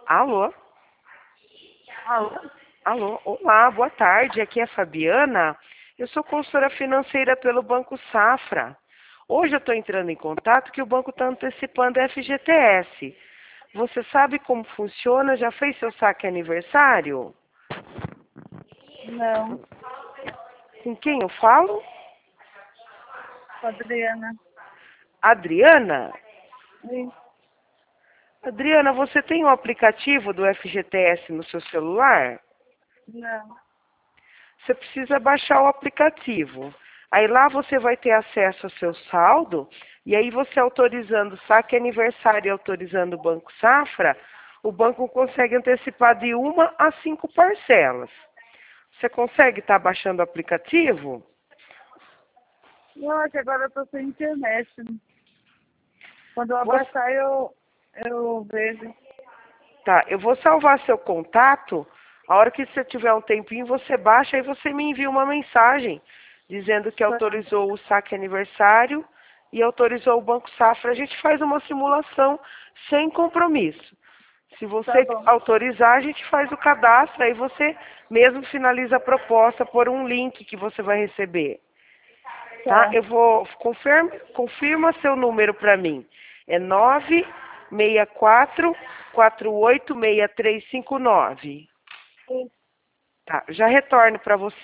Alô? Alô? Alô? Olá, boa tarde. Aqui é a Fabiana. Eu sou consultora financeira pelo Banco Safra. Hoje eu estou entrando em contato que o banco está antecipando a FGTS. Você sabe como funciona? Já fez seu saque aniversário? Não, Com quem eu falo? com a Adriana. Adriana? Sim. Adriana, você tem o aplicativo do FGTS no seu celular? Não, Você precisa baixar o aplicativo. Aí lá você vai ter acesso ao seu saldo, e aí você autorizando saque aniversário e autorizando o Banco Safra, o banco consegue antecipar de 1 a 5 parcelas. Você consegue estar baixando o aplicativo? não, é que agora eu tô sem internet. Quando eu Você- abaixar, eu vejo. Tá, eu vou salvar seu contato. A hora que você tiver um tempinho, você baixa e você me envia uma mensagem dizendo que Tá, autorizou o saque aniversário e autorizou o Banco Safra. A gente faz uma simulação sem compromisso. Se tá você bom. autorizar, a gente faz o cadastro, aí você mesmo finaliza a proposta por um link que você vai receber. Tá? Tá. Eu vou confirma seu número para mim. É 964 486359. Sim. Tá, já retorno para você.